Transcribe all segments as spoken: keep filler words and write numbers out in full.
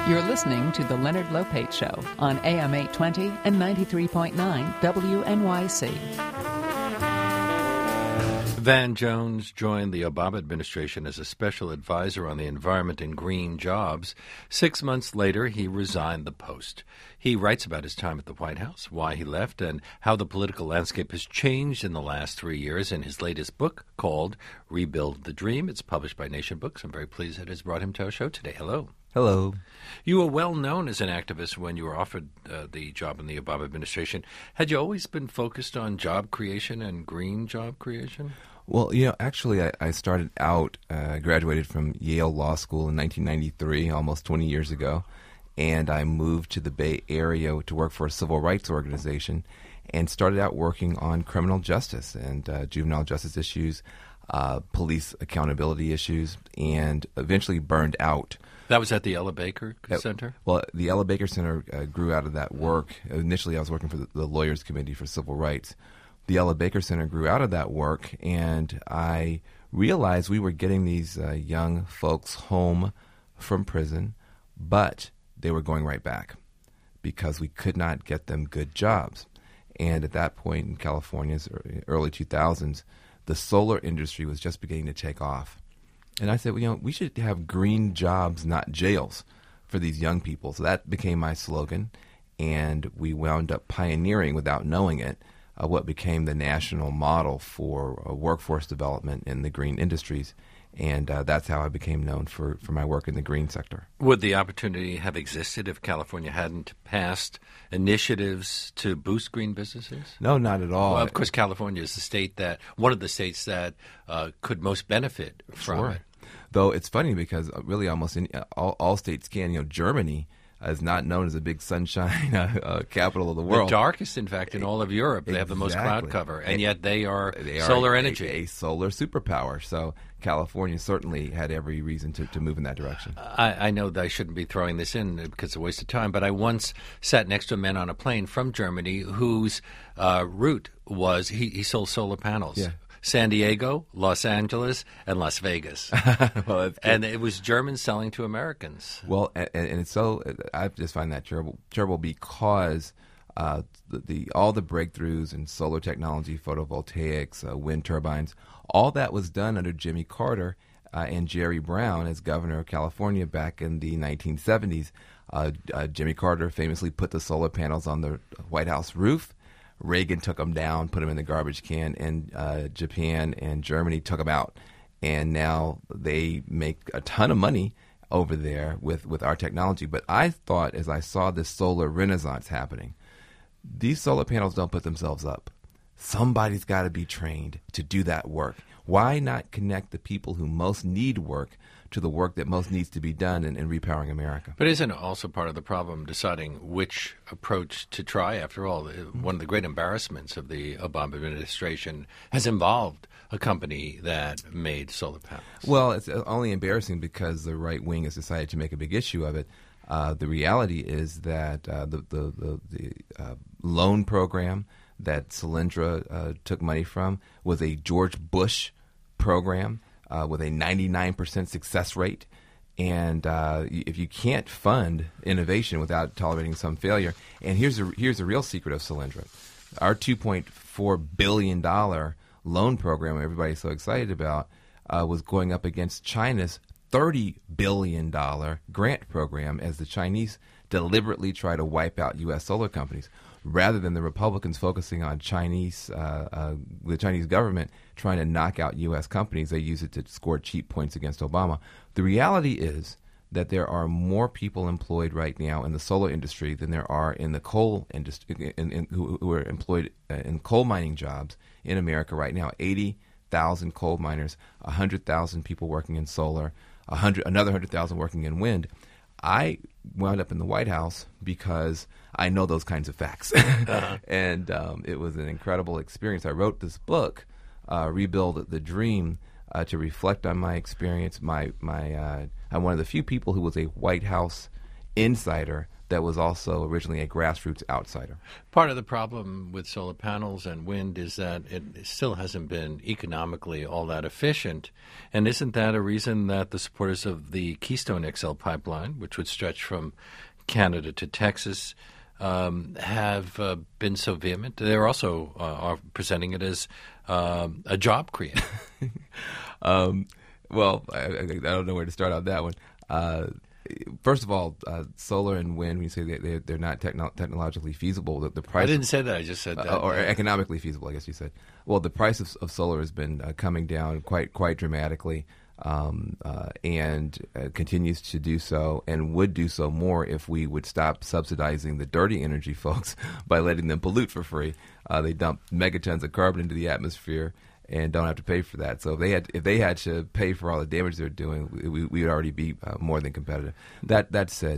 You're listening to The Leonard Lopate Show on A M eight twenty and ninety-three point nine W N Y C. Van Jones joined the Obama administration as a special advisor on the environment and green jobs. Six months later, he resigned the post. He writes about his time at the White House, why he left, and how the political landscape has changed in the last three years in his latest book called Rebuild the Dream. It's published by Nation Books. I'm very pleased it has brought him to our show today. Hello. Hello. You were well known as an activist when you were offered uh, the job in the Obama administration. Had you always been focused on job creation and green job creation? Well, you know, actually, I, I started out, uh, graduated from Yale Law School in nineteen ninety-three, almost twenty years ago, and I moved to the Bay Area to work for a civil rights organization and started out working on criminal justice and uh, juvenile justice issues, uh, police accountability issues, and eventually burned out. That was at the Ella Baker Center? Uh, well, the Ella Baker Center uh, grew out of that work. Initially, I was working for the, the Lawyers Committee for Civil Rights. The Ella Baker Center grew out of that work, and I realized we were getting these uh, young folks home from prison, but they were going right back because we could not get them good jobs. And at that point in California's early two thousands, the solar industry was just beginning to take off. And I said, well, you know, we should have green jobs, not jails, for these young people. So that became my slogan, and we wound up pioneering, without knowing it, Uh, what became the national model for uh, workforce development in the green industries. And uh, that's how I became known for, for my work in the green sector. Would the opportunity have existed if California hadn't passed initiatives to boost green businesses? No, not at all. Well, of course, California is the state that, one of the states that uh, could most benefit from sure. it. Though it's funny because really almost any, all, all states can. You know, Germany is not known as a big sunshine uh, uh, capital of the world. The darkest, in fact, in all of Europe. They exactly. have the most cloud cover, and, and yet they are they solar are energy. A, a solar superpower. So California certainly had every reason to, to move in that direction. I, I know that I shouldn't be throwing this in because it's a waste of time, but I once sat next to a man on a plane from Germany whose uh, route was he, he sold solar panels. Yeah. San Diego, Los Angeles, and Las Vegas. Well, and it was Germans selling to Americans. Well, and, and it's so I just find that terrible, terrible because uh, the, the all the breakthroughs in solar technology, photovoltaics, uh, wind turbines, all that was done under Jimmy Carter uh, and Jerry Brown as governor of California back in the nineteen seventies. Uh, uh, Jimmy Carter famously put the solar panels on the White House roof. Reagan took them down, put them in the garbage can, and uh, Japan and Germany took them out. And now they make a ton of money over there with, with our technology. But I thought, as I saw this solar renaissance happening, these solar panels don't put themselves up. Somebody's got to be trained to do that work. Why not connect the people who most need work to the work that most needs to be done in, in repowering America? But isn't it also part of the problem deciding which approach to try? After all, mm-hmm. one of the great embarrassments of the Obama administration has involved a company that made solar panels. Well, it's only embarrassing because the right wing has decided to make a big issue of it. Uh, the reality is that uh, the, the, the, the uh, loan program that Solyndra uh, took money from was a George Bush program uh, with a ninety-nine percent success rate. And uh, if you can't fund innovation without tolerating some failure, and here's a, here's a real secret of Solyndra. Our two point four billion dollars loan program everybody's so excited about uh, was going up against China's thirty billion dollars grant program as the Chinese deliberately try to wipe out U S solar companies. Rather than the Republicans focusing on Chinese, uh, uh, the Chinese government trying to knock out U S companies, they use it to score cheap points against Obama. The reality is that there are more people employed right now in the solar industry than there are in the coal industry, in, in, who, who are employed uh, in coal mining jobs in America right now. eighty thousand coal miners, one hundred thousand people working in solar, one hundred, another one hundred thousand working in wind. I wound up in the White House because I know those kinds of facts. uh-huh. And um, it was an incredible experience. I wrote this book, uh, Rebuild the Dream, uh, to reflect on my experience. My, my, uh, I'm one of the few people who was a White House insider that was also originally a grassroots outsider. Part of the problem with solar panels and wind is that it still hasn't been economically all that efficient. And isn't that a reason that the supporters of the Keystone X L pipeline, which would stretch from Canada to Texas, um, have uh, been so vehement? They're also uh, are presenting it as uh, a job creator. um, well, I, I don't know where to start on that one. Uh, First of all, uh, solar and wind, when you say they, they're, they're not techno- technologically feasible, the, the price... I didn't say that. I just said that. Uh, or economically feasible, I guess you said. Well, the price of, of solar has been uh, coming down quite quite dramatically um, uh, and uh, continues to do so and would do so more if we would stop subsidizing the dirty energy folks by letting them pollute for free. Uh, they dump megatons of carbon into the atmosphere and don't have to pay for that. So if they had if they had to pay for all the damage they're doing, we, we would already be uh, more than competitive. That that said,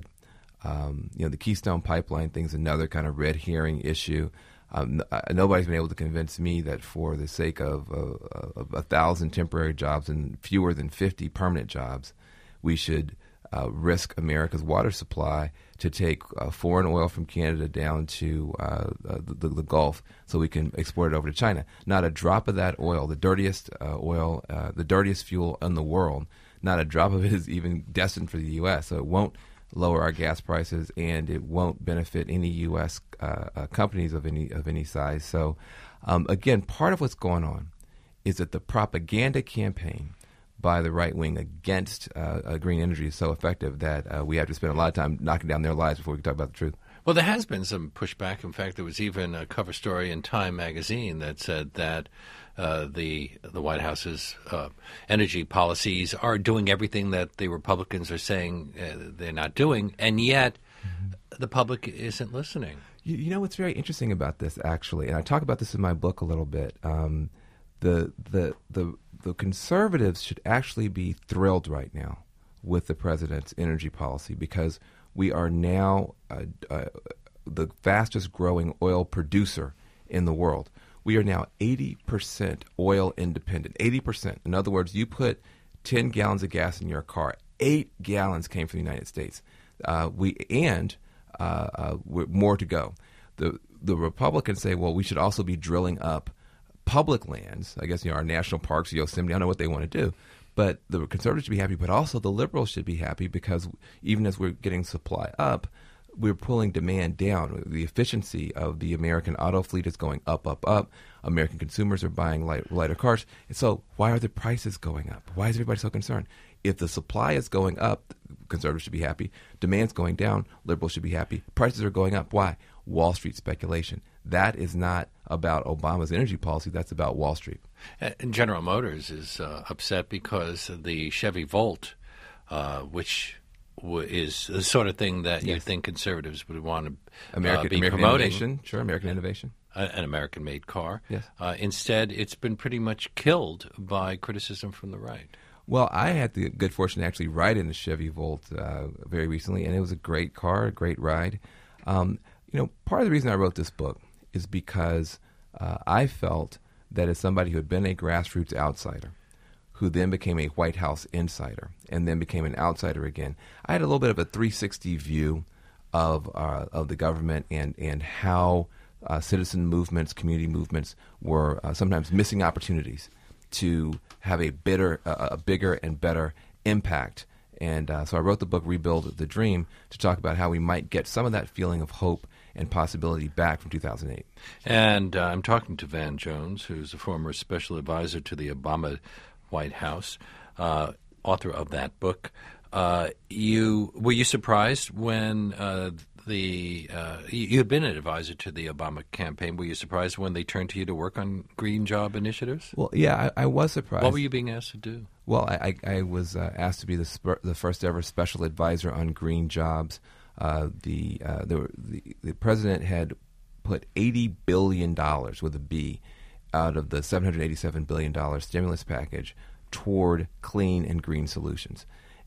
um, you know, the Keystone Pipeline thing is another kind of red herring issue. Um, uh, nobody's been able to convince me that for the sake of, uh, of a thousand temporary jobs and fewer than fifty permanent jobs, we should uh, risk America's water supply to take uh, foreign oil from Canada down to uh, uh, the, the Gulf so we can export it over to China. Not a drop of that oil, the dirtiest uh, oil, uh, the dirtiest fuel in the world, not a drop of it is even destined for the U S. So it won't lower our gas prices, and it won't benefit any U S uh, uh, companies of any of any size. So, um, again, part of what's going on is that the propaganda campaign by the right wing against uh, uh, green energy is so effective that uh, we have to spend a lot of time knocking down their lies before we can talk about the truth. Well, there has been some pushback. In fact, there was even a cover story in Time magazine that said that uh, the the White House's uh, energy policies are doing everything that the Republicans are saying uh, they're not doing, and yet mm-hmm. the public isn't listening. You, you know what's very interesting about this, actually, and I talk about this in my book a little bit. Um, the the the the conservatives should actually be thrilled right now with the president's energy policy, because we are now uh, uh, the fastest growing oil producer in the world. We are now eighty percent oil independent, eighty percent. In other words, you put ten gallons of gas in your car, eight gallons came from the United States. Uh, we and uh, uh, more to go. The the Republicans say, well, we should also be drilling up public lands. I guess, you know, our national parks, Yosemite, I don't know what they want to do. But the conservatives should be happy, but also the liberals should be happy, because even as we're getting supply up, we're pulling demand down. The efficiency of the American auto fleet is going up, up, up. American consumers are buying light, lighter cars. And so why are the prices going up? Why is everybody so concerned? If the supply is going up, conservatives should be happy. Demand's going down, liberals should be happy. Prices are going up. Why? Wall Street speculation. That is not about Obama's energy policy. That's about Wall Street. And General Motors is uh, upset because the Chevy Volt, uh, which w- is the sort of thing that yes. you think conservatives would want to American, uh, be American promoting. Innovation. Sure, American innovation. An American-made car. Yes. Uh, instead, it's been pretty much killed by criticism from the right. Well, I had the good fortune to actually ride in a Chevy Volt uh, very recently, and it was a great car, a great ride. Um, you know, part of the reason I wrote this book is because uh, I felt that as somebody who had been a grassroots outsider, who then became a White House insider, and then became an outsider again, I had a little bit of a three sixty view of uh, of the government and and how uh, citizen movements, community movements were uh, sometimes missing opportunities to have a bitter, uh, a bigger and better impact. And uh, so I wrote the book Rebuild the Dream to talk about how we might get some of that feeling of hope and possibility back from two thousand eight. And uh, I'm talking to Van Jones, who's a former special advisor to the Obama White House, uh, author of that book. Uh, you were you surprised when uh, the uh, you had been an advisor to the Obama campaign? Were you surprised when they turned to you to work on green job initiatives? Well, yeah, I, I was surprised. What were you being asked to do? Well, I, I, I was uh, asked to be the sp- the first ever special advisor on green jobs. Uh, the, uh, the the the president had put eighty billion dollars with a B out of the seven hundred eighty-seven billion dollars stimulus package toward clean and green solutions.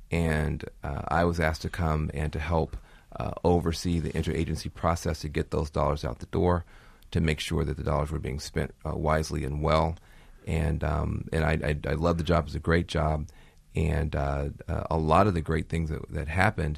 And uh, I was asked to come and to help uh, oversee the interagency process to get those dollars out the door, to make sure that the dollars were being spent uh, wisely and well. And um, and I, I, I love the job. It was a great job. And uh, uh, a lot of the great things that, that happened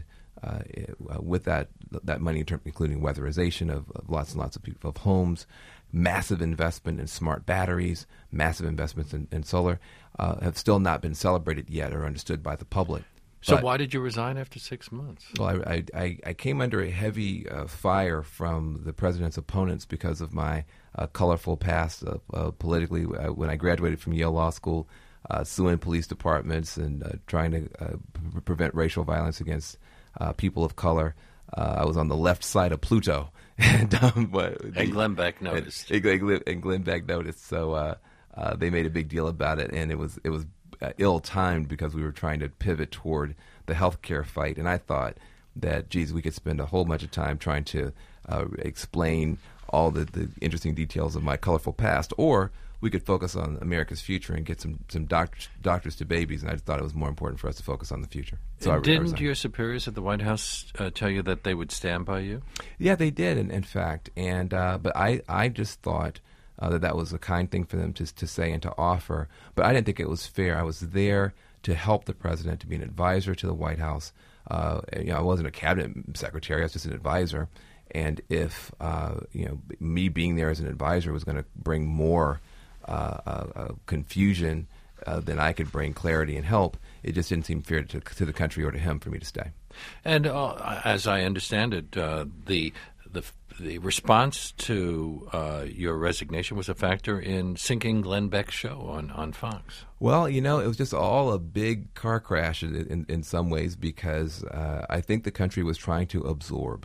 uh, it, uh, with that that money, in term, including weatherization of, of lots and lots of people, of homes, massive investment in smart batteries, massive investments in, in solar, uh, have still not been celebrated yet or understood by the public. So But- why did you resign after six months? Well, I, I, I came under a heavy uh, fire from the president's opponents because of my uh, colorful past uh, uh, politically. Uh, when I graduated from Yale Law School, uh, suing police departments and uh, trying to uh, pre- prevent racial violence against uh, people of color. Uh, I was on the left side of Pluto. and, um, but And the- Glenn Beck noticed. And, and Glenn- and Glenn Beck noticed. So uh, uh, they made a big deal about it, and it was it was uh, ill-timed because we were trying to pivot toward the healthcare fight. And I thought that, geez, we could spend a whole bunch of time trying to uh, explain all the, the interesting details of my colorful past, or we could focus on America's future and get some, some doctors, doctors to babies. And I just thought it was more important for us to focus on the future. So I, I Didn't resigned. your superiors at the White House uh, tell you that they would stand by you? Yeah, they did, in, in fact. And uh, but I, I just thought uh, that that was a kind thing for them to to say and to offer. But I didn't think it was fair. I was there to help the president, to be an advisor to the White House. Uh, you know, I wasn't a cabinet secretary. I was just an advisor. And if uh, you know, me being there as an advisor was going to bring more uh, uh, uh, confusion uh, than I could bring clarity and help, it just didn't seem fair to, to the country or to him for me to stay. And uh, as I understand it, uh, the the the response to uh, your resignation was a factor in sinking Glenn Beck's show on, on Fox. Well, you know, it was just all a big car crash in, in, in some ways because uh, I think the country was trying to absorb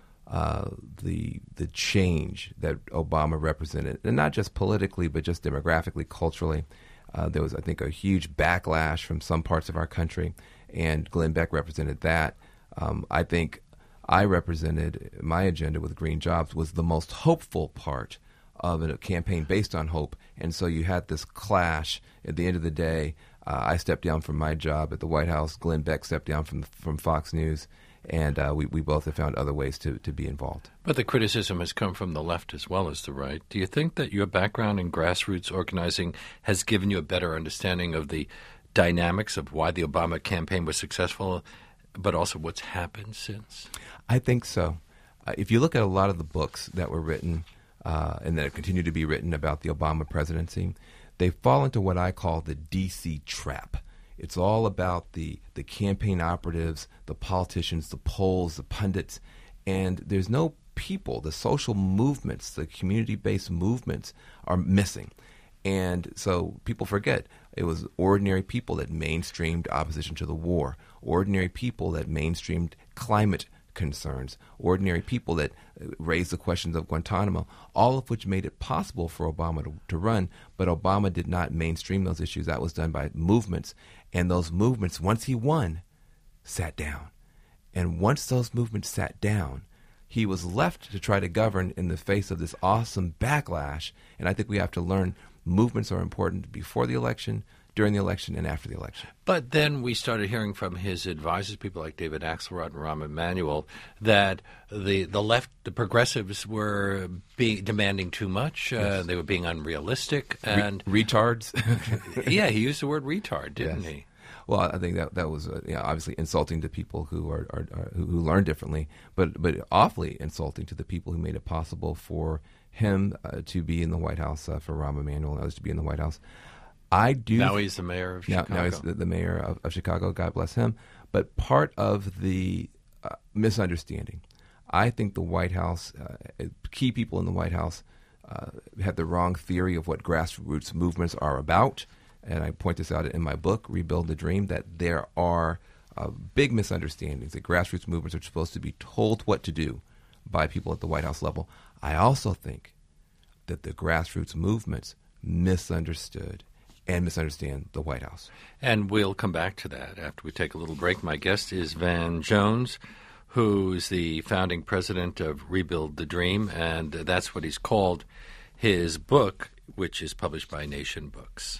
uh, the the change that Obama represented, and not just politically, but just demographically, culturally. Uh, there was, I think, a huge backlash from some parts of our country, and Glenn Beck represented that. Um, I think I represented my agenda with Green Jobs was the most hopeful part of a campaign based on hope, and so you had this clash. At the end of the day, uh, I stepped down from my job at the White House. Glenn Beck stepped down from from Fox News, and uh, we, we both have found other ways to, to be involved. But the criticism has come from the left as well as the right. Do you think that your background in grassroots organizing has given you a better understanding of the dynamics of why the Obama campaign was successful, but also what's happened since? I think so. Uh, if you look at a lot of the books that were written uh, and that continue to be written about the Obama presidency, they fall into what I call the D C trap. It's all about the, the campaign operatives, the politicians, the polls, the pundits, and there's no people. The social movements, the community-based movements are missing. And so people forget it was ordinary people that mainstreamed opposition to the war, ordinary people that mainstreamed climate concerns, ordinary people that raised the questions of Guantanamo, all of which made it possible for Obama to, to run. But Obama did not mainstream those issues. That was done by movements. And those movements, once he won, sat down. And once those movements sat down, he was left to try to govern in the face of this awesome backlash. And I think we have to learn movements are important before the election, during the election, and after the election. But then we started hearing from his advisors, people like David Axelrod and Rahm Emanuel, that the the left, the progressives, were being demanding too much. Uh, Yes. They were being unrealistic. And Re- retards. yeah, he used the word retard, didn't Yes. he? Well, I think that that was uh, you know, obviously insulting to people who are, are, are who, who learn differently, but but awfully insulting to the people who made it possible for him uh, to be in the White House, uh, for Rahm Emanuel and others to be in the White House. I do. Now he's the mayor of now, Chicago. now he's the, the mayor of, of Chicago. God bless him. But part of the uh, misunderstanding, I think the White House, uh, key people in the White House, uh, had the wrong theory of what grassroots movements are about. And I point this out in my book, Rebuild the Dream, that there are uh, big misunderstandings that grassroots movements are supposed to be told what to do by people at the White House level. I also think that the grassroots movements misunderstood and misunderstand the White House. And we'll come back to that after we take a little break. My guest is Van Jones, who's the founding president of Rebuild the Dream, and that's what he's called his book, which is published by Nation Books.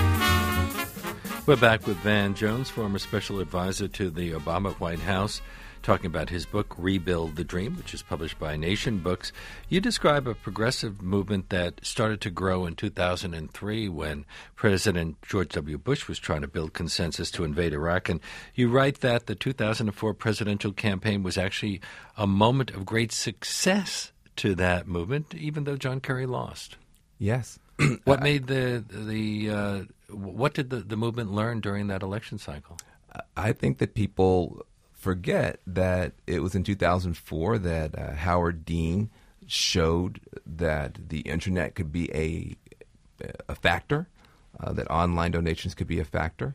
We're back with Van Jones, former special advisor to the Obama White House, talking about his book, Rebuild the Dream, which is published by Nation Books. You describe a progressive movement that started to grow in two thousand three when President George W. Bush was trying to build consensus to invade Iraq. And you write that the two thousand four presidential campaign was actually a moment of great success to that movement, even though John Kerry lost. Yes. What made the the uh, what did the, the movement learn during that election cycle? I think that people forget that it was in two thousand four that uh, Howard Dean showed that the internet could be a a factor, uh, that online donations could be a factor.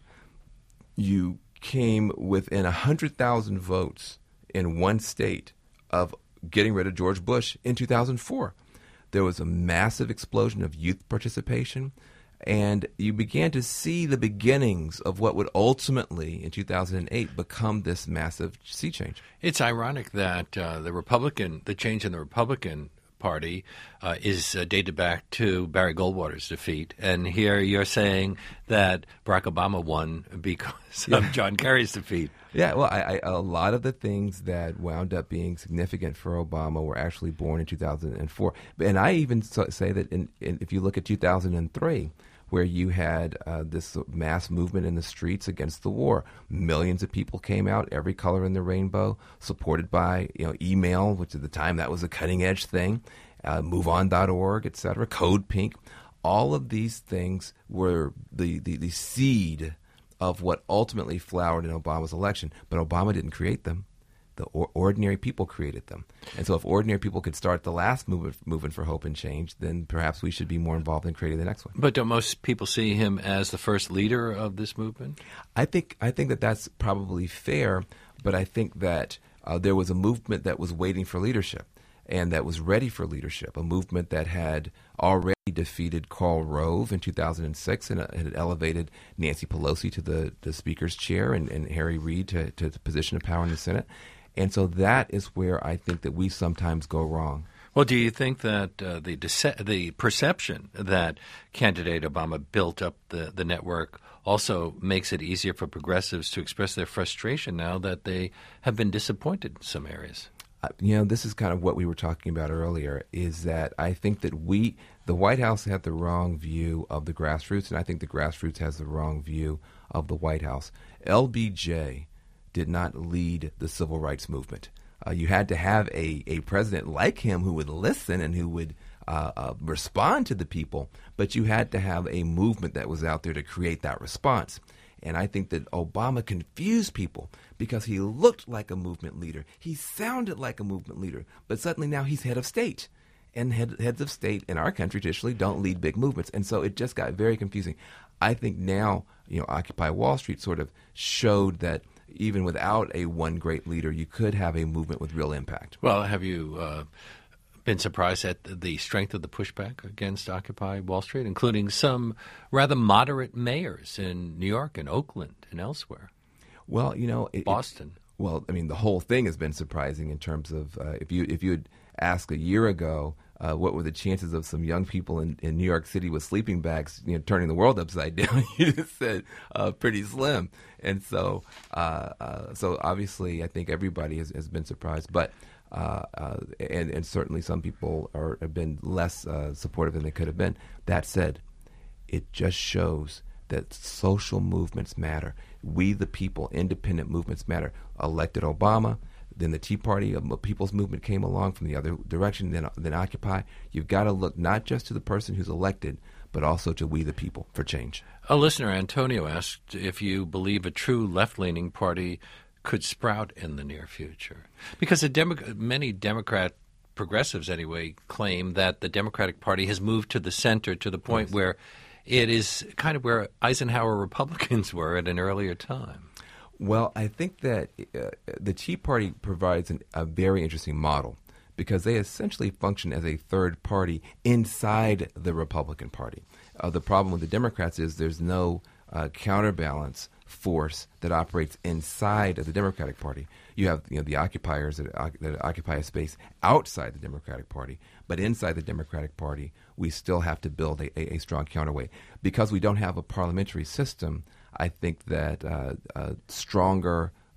You came within one hundred thousand votes in one state of getting rid of George Bush in two thousand four. There was a massive explosion of youth participation, and you began to see the beginnings of what would ultimately, in two thousand eight, become this massive sea change. It's ironic that uh, the Republican, the change in the Republican Party uh, is uh, dated back to Barry Goldwater's defeat, and here you're saying that Barack Obama won because of John Kerry's defeat. Yeah, well, I, I, a lot of the things that wound up being significant for Obama were actually born in two thousand four. And I even so, say that in, in, if you look at two thousand three, where you had uh, this mass movement in the streets against the war, millions of people came out, every color in the rainbow, supported by you know email, which at the time that was a cutting-edge thing, uh, move on dot org, et cetera, Code Pink. All of these things were the, the, the seed of what ultimately flowered in Obama's election. But Obama didn't create them. The or- ordinary people created them. And so if ordinary people could start the last movement, movement for hope and change, then perhaps we should be more involved in creating the next one. But don't most people see him as the first leader of this movement? I think I think that that's probably fair, but I think that uh, there was a movement that was waiting for leadership and that was ready for leadership, a movement that had already defeated Karl Rove in two thousand six and uh, had elevated Nancy Pelosi to the, the Speaker's chair and, and Harry Reid to, to the position of power in the Senate. And so that is where I think that we sometimes go wrong. Well, do you think that uh, the dece- the perception that candidate Obama built up the, the network also makes it easier for progressives to express their frustration now that they have been disappointed in some areas? Uh, you know, this is kind of what we were talking about earlier, is that I think that we, the White House had the wrong view of the grassroots, and I think the grassroots has the wrong view of the White House. L B J did not lead the civil rights movement. Uh, you had to have a, a president like him who would listen and who would uh, uh, respond to the people, but you had to have a movement that was out there to create that response. And I think that Obama confused people because he looked like a movement leader. He sounded like a movement leader, but suddenly now he's head of state. And head, heads of state in our country traditionally don't lead big movements. And so it just got very confusing. I think now, you know, Occupy Wall Street sort of showed that even without a one great leader, you could have a movement with real impact. Well, have you uh, been surprised at the strength of the pushback against Occupy Wall Street, including some rather moderate mayors in New York and Oakland and elsewhere? Well, you know, it, Boston. It, well, I mean, the whole thing has been surprising in terms of uh, if you if you had asked a year ago uh, what were the chances of some young people in, in New York City with sleeping bags, you know, turning the world upside down, you just said uh, pretty slim. And so, uh, uh, so obviously, I think everybody has, has been surprised, but. Uh, uh, and, and certainly some people are, have been less uh, supportive than they could have been. That said, it just shows that social movements matter. We, the people, independent movements matter. Elected Obama, then the Tea Party, a people's movement came along from the other direction, then, then Occupy. You've got to look not just to the person who's elected, but also to we, the people, for change. A listener, Antonio, asked if you believe a true left-leaning party could sprout in the near future. Because the Demo- many Democrat progressives, anyway, claim that the Democratic Party has moved to the center to the point yes. where it is kind of where Eisenhower Republicans were at an earlier time. Well, I think that uh, the Tea Party provides an, a very interesting model because they essentially function as a third party inside the Republican Party. Uh, the problem with the Democrats is there's no uh, counterbalance force that operates inside of the Democratic Party. You have you know the occupiers that, uh, that occupy a space outside the Democratic Party, but inside the Democratic Party, we still have to build a, a, a strong counterweight. Because we don't have a parliamentary system, I think that uh, uh, stronger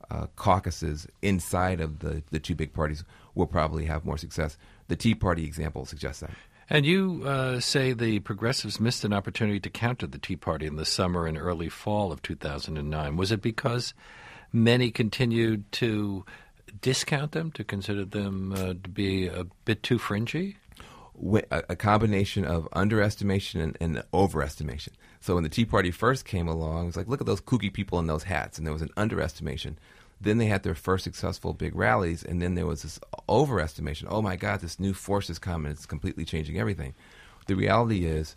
uh, caucuses inside of the, the two big parties will probably have more success. The Tea Party example suggests that. And you uh, say the progressives missed an opportunity to counter the Tea Party in the summer and early fall of two thousand nine. Was it because many continued to discount them, to consider them uh, to be a bit too fringy? A, a combination of underestimation and, and overestimation. So when the Tea Party first came along, it's like, look at those kooky people in those hats, and there was an underestimation. Then they had their first successful big rallies, and then there was this overestimation. Oh, my God, this new force is coming. It's completely changing everything. The reality is,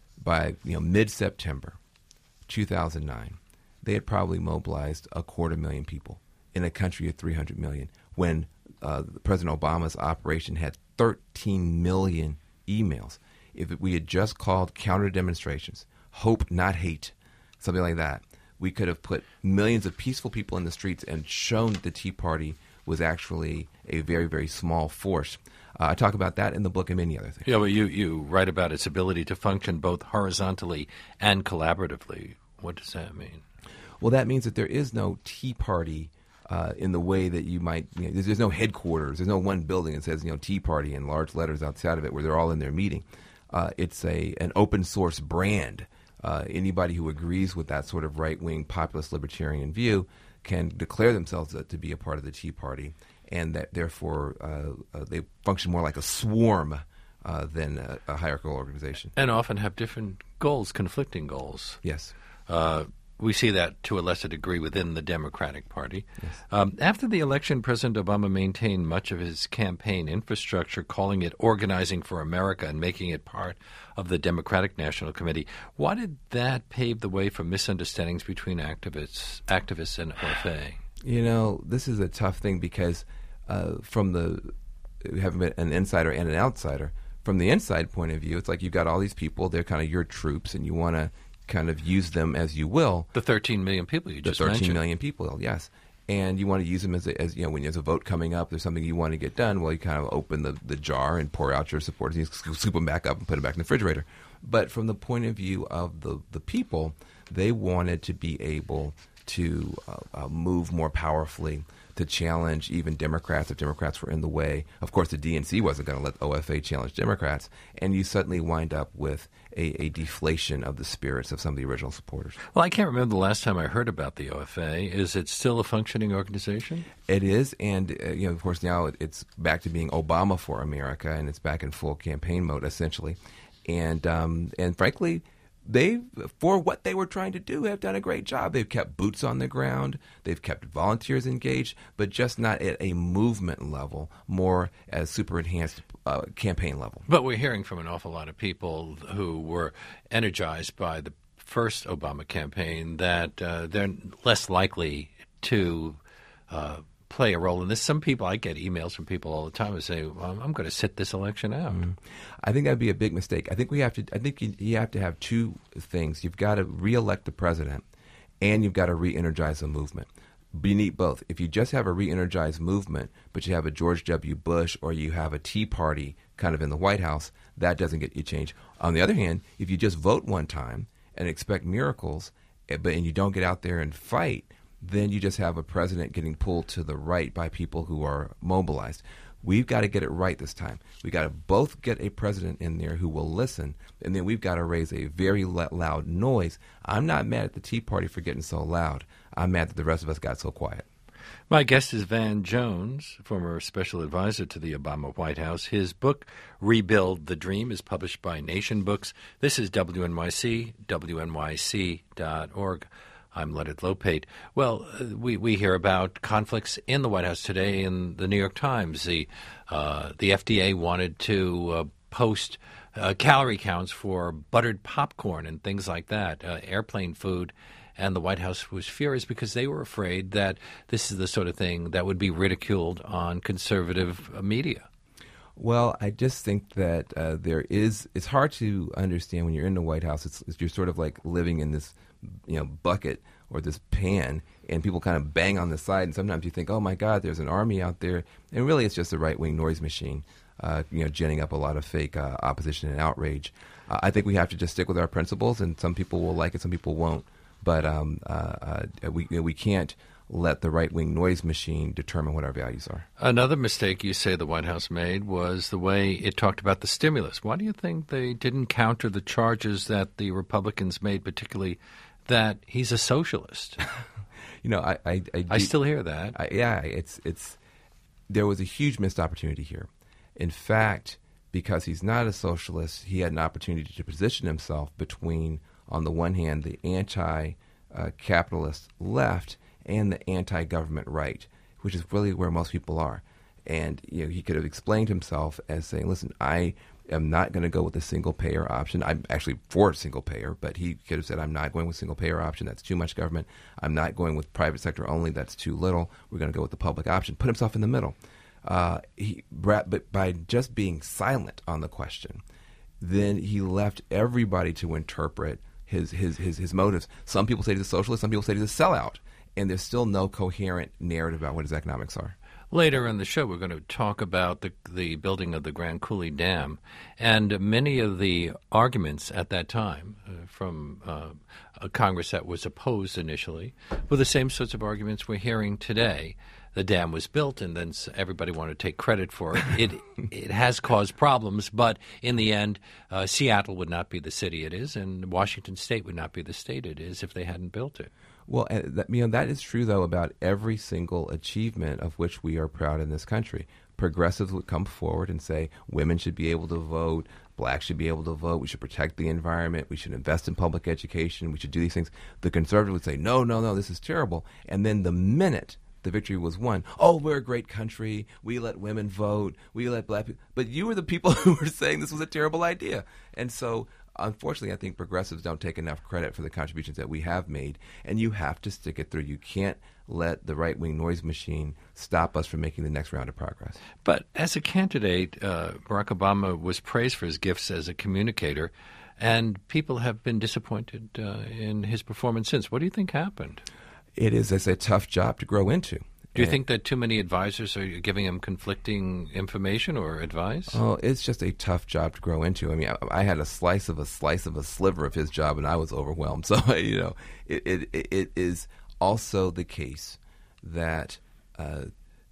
by you know mid-September two thousand nine, they had probably mobilized a quarter million people in a country of three hundred million, when uh, President Obama's operation had thirteen million emails. If we had just called counter demonstrations, hope not hate, something like that, we could have put millions of peaceful people in the streets and shown that the Tea Party was actually a very, very small force. Uh, I talk about that in the book and many other things. Yeah, well, you, you write about its ability to function both horizontally and collaboratively. What does that mean? Well, that means that there is no Tea Party uh, in the way that you might, you know, there's, there's no headquarters. There's no one building that says, you know, Tea Party in large letters outside of it where they're all in their meeting. Uh, it's a an open source brand. Uh, anybody who agrees with that sort of right-wing populist libertarian view can declare themselves to, to be a part of the Tea Party, and that therefore uh, uh, they function more like a swarm uh, than a, a hierarchical organization. And often have different goals, conflicting goals. Yes. Uh, we see that to a lesser degree within the Democratic Party. Yes. Um, after the election, President Obama maintained much of his campaign infrastructure, calling it Organizing for America and making it part of the Democratic National Committee. Why did that pave the way for misunderstandings between activists, activists and O F A? You know, this is a tough thing because uh, from the having been an insider and an outsider, from the inside point of view, it's like you've got all these people, they're kind of your troops, and you want to kind of use them as you will. The thirteen million people you just mentioned. The thirteen mentioned. million people, yes. And you want to use them as, a, as you know, when there's a vote coming up, there's something you want to get done, well, you kind of open the, the jar and pour out your supporters, you scoop them back up and put them back in the refrigerator. But from the point of view of the, the people, they wanted to be able to uh, uh, move more powerfully, to challenge even Democrats if Democrats were in the way. Of course, the D N C wasn't going to let O F A challenge Democrats, and you suddenly wind up with a, a deflation of the spirits of some of the original supporters. Well, I can't remember the last time I heard about the O F A. Is it still a functioning organization? It is, and uh, you know, of course, now it, it's back to being Obama for America, and it's back in full campaign mode, essentially. And um, and frankly, they, for what they were trying to do, have done a great job. They've kept boots on the ground. They've kept volunteers engaged, but just not at a movement level, more as super enhanced uh, campaign level. But we're hearing from an awful lot of people who were energized by the first Obama campaign that uh, they're less likely to uh, play a role in this. Some people, I get emails from people all the time who say, well, I'm going to sit this election out. Mm-hmm. I think that would be a big mistake. I think we have to. I think you, you have to have two things. You've got to reelect the president, and you've got to re-energize the movement. You need both. If you just have a re-energized movement, but you have a George W. Bush or you have a Tea Party kind of in the White House, that doesn't get you change. On the other hand, if you just vote one time and expect miracles, but and you don't get out there and fight, then you just have a president getting pulled to the right by people who are mobilized. We've got to get it right this time. We've got to both get a president in there who will listen, and then we've got to raise a very loud noise. I'm not mad at the Tea Party for getting so loud. I'm mad that the rest of us got so quiet. My guest is Van Jones, former special advisor to the Obama White House. His book, Rebuild the Dream, is published by Nation Books. This is W N Y C, W N Y C dot org. I'm Leonard Lopate. Well, uh, we, we hear about conflicts in the White House today in the New York Times. The uh, the F D A wanted to uh, post uh, calorie counts for buttered popcorn and things like that, uh, airplane food. And the White House was furious because they were afraid that this is the sort of thing that would be ridiculed on conservative uh, media. Well, I just think that uh, there is – it's hard to understand when you're in the White House. It's, it's you're sort of like living in this, you know, bucket or this pan, and people kind of bang on the side. And sometimes you think, oh, my God, there's an army out there. And really it's just a right-wing noise machine, uh, you know, ginning up a lot of fake uh, opposition and outrage. Uh, I think we have to just stick with our principles, and some people will like it, some people won't. But um, uh, uh, we we can't let the right-wing noise machine determine what our values are. Another mistake you say the White House made was the way it talked about the stimulus. Why do you think they didn't counter the charges that the Republicans made, particularly that he's a socialist? You know, I I, I, I still hear that. I, yeah, it's it's there was a huge missed opportunity here. In fact, because he's not a socialist, he had an opportunity to position himself between, on the one hand, the anti-capitalist left and the anti-government right, which is really where most people are. And you know, he could have explained himself as saying, listen, I am not going to go with a single-payer option. I'm actually for single-payer, but he could have said, I'm not going with single-payer option. That's too much government. I'm not going with private sector only. That's too little. We're going to go with the public option. Put himself in the middle. Uh, he, but by just being silent on the question, then he left everybody to interpret his, his, his, his motives. Some people say he's a socialist. Some people say he's a sellout. And there's still no coherent narrative about what his economics are. Later in the show, we're going to talk about the the building of the Grand Coulee Dam, and many of the arguments at that time uh, from uh, a Congress that was opposed initially were the same sorts of arguments we're hearing today. The dam was built, and then everybody wanted to take credit for it. It it has caused problems, but in the end, uh, Seattle would not be the city it is, and Washington State would not be the state it is if they hadn't built it. Well, uh, that, you know, that is true, though, about every single achievement of which we are proud in this country. Progressives would come forward and say women should be able to vote, blacks should be able to vote, we should protect the environment, we should invest in public education, we should do these things. The conservatives would say, no, no, no, this is terrible. And then the minute the victory was won, oh, we're a great country, we let women vote, we let black people. But you were the people who were saying this was a terrible idea. And so unfortunately, I think progressives don't take enough credit for the contributions that we have made, and you have to stick it through. You can't let the right-wing noise machine stop us from making the next round of progress. But as a candidate, uh, Barack Obama was praised for his gifts as a communicator, and people have been disappointed uh, in his performance since. What do you think happened? It is it's a tough job to grow into. Do you think that too many advisors are giving him conflicting information or advice? Oh, it's just a tough job to grow into. I mean, I, I had a slice of a slice of a sliver of his job, and I was overwhelmed. So, you know, it it, it is also the case that uh,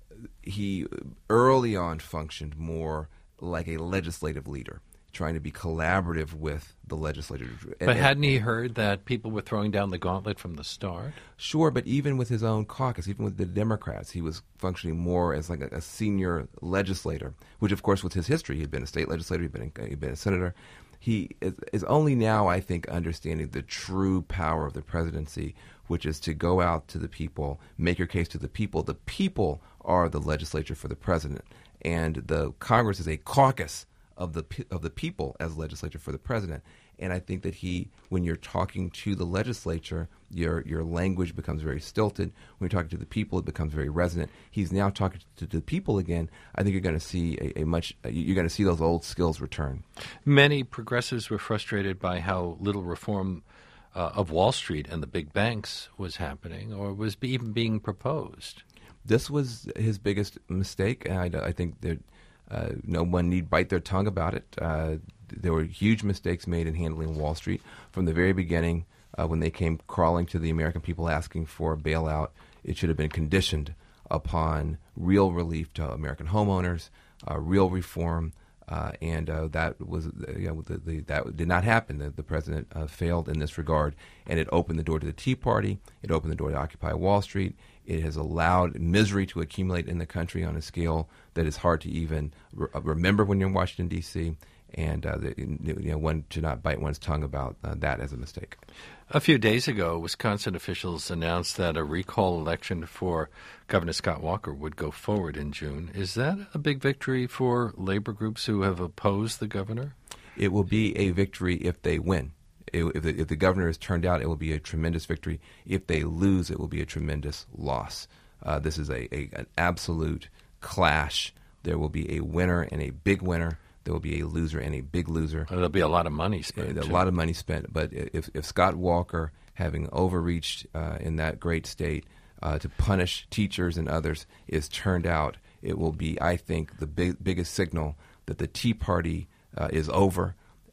he early on functioned more like a legislative leader, trying to be collaborative with the legislature. But and, hadn't he heard that people were throwing down the gauntlet from the start? Sure, but even with his own caucus, even with the Democrats, he was functioning more as like a, a senior legislator, which of course was his history. He'd been a state legislator, he'd been, he'd been a senator. He is, is only now, I think, understanding the true power of the presidency, which is to go out to the people, make your case to the people. The people are the legislature for the president, and the Congress is a caucus of the of the people as legislature for the president. And I think that he, when you're talking to the legislature, your your language becomes very stilted. When you're talking to the people, it becomes very resonant. He's now talking to the people again. I think you're going to see a, a much you're going to see those old skills return. Many progressives were frustrated by how little reform uh, of Wall Street and the big banks was happening, or was be, even being proposed. This was his biggest mistake, and I, I think that. Uh, no one need bite their tongue about it. Uh, there were huge mistakes made in handling Wall Street from the very beginning. Uh, when they came crawling to the American people asking for a bailout, it should have been conditioned upon real relief to American homeowners, uh, real reform, uh, and uh, that was uh, you know, the, the, that did not happen. The, the president uh, failed in this regard, and it opened the door to the Tea Party. It opened the door to Occupy Wall Street. It has allowed misery to accumulate in the country on a scale that is hard to even re- remember when you're in Washington, D C, and uh, the, you know, one should not bite one's tongue about uh, that as a mistake. A few days ago, Wisconsin officials announced that a recall election for Governor Scott Walker would go forward in June. Is that a big victory for labor groups who have opposed the governor? It will be a victory if they win. If the, if the governor is turned out, it will be a tremendous victory. If they lose, it will be a tremendous loss. Uh, this is a, a an absolute clash. There will be a winner and a big winner. There will be a loser and a big loser. There'll be a lot of money spent. A, a lot of money spent. But if, if Scott Walker, having overreached uh, in that great state uh, to punish teachers and others, is turned out, it will be, I think, the big, biggest signal that the Tea Party uh, is over.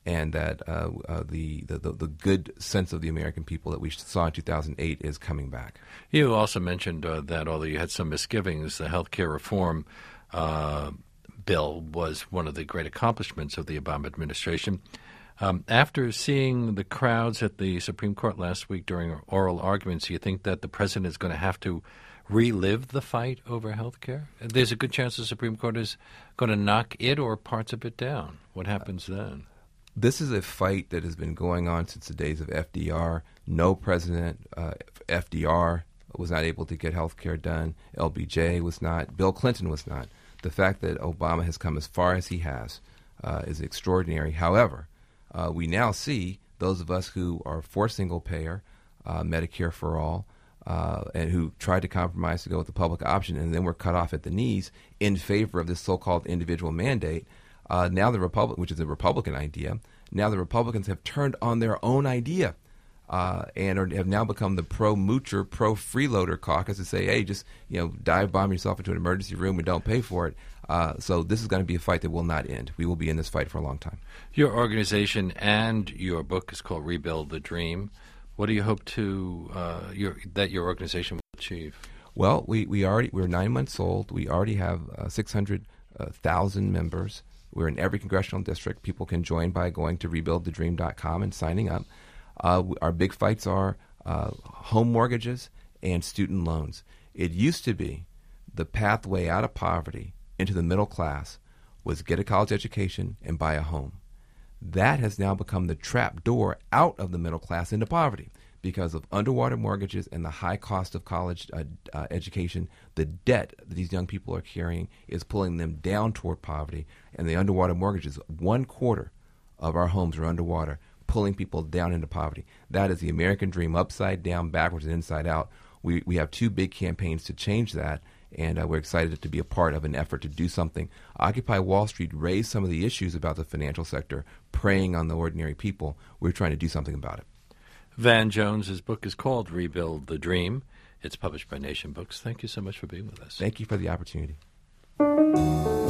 and that uh, uh, the, the, the good sense of the American people that we saw in two thousand eight is coming back. You also mentioned uh, that although you had some misgivings, the health care reform uh, bill was one of the great accomplishments of the Obama administration. Um, after seeing the crowds at the Supreme Court last week during oral arguments, do you think that the president is going to have to relive the fight over health care? There's a good chance the Supreme Court is going to knock it or parts of it down. What happens then? This is a fight that has been going on since the days of F D R. No president, uh, F D R was not able to get health care done. L B J was not. Bill Clinton was not. The fact that Obama has come as far as he has uh, is extraordinary. However, uh, we now see those of us who are for single-payer, uh, Medicare for all, uh, and who tried to compromise to go with the public option, and then were cut off at the knees in favor of this so-called individual mandate. Uh, now the Republic, which is a Republican idea, now the Republicans have turned on their own idea uh, and are, have now become the pro-moocher, pro-freeloader caucus to say, hey, just you know, dive bomb yourself into an emergency room and don't pay for it. Uh, so this is going to be a fight that will not end. We will be in this fight for a long time. Your organization and your book is called Rebuild the Dream. What do you hope to uh, your, that your organization will achieve? Well, we, we already we're nine months old. We already have uh, six hundred thousand members. We're in every congressional district. People can join by going to rebuild the dream dot com and signing up. Uh, our big fights are uh, home mortgages and student loans. It used to be the pathway out of poverty into the middle class was get a college education and buy a home. That has now become the trap door out of the middle class into poverty because of underwater mortgages and the high cost of college uh, uh, education. The debt that these young people are carrying is pulling them down toward poverty, and the underwater mortgages, one quarter of our homes are underwater, pulling people down into poverty. That is the American dream, upside down, backwards, and inside out. We we have two big campaigns to change that, and uh, we're excited to be a part of an effort to do something. Occupy Wall Street raised some of the issues about the financial sector, preying on the ordinary people. We're trying to do something about it. Van Jones' book is called Rebuild the Dream. It's published by Nation Books. Thank you so much for being with us. Thank you for the opportunity.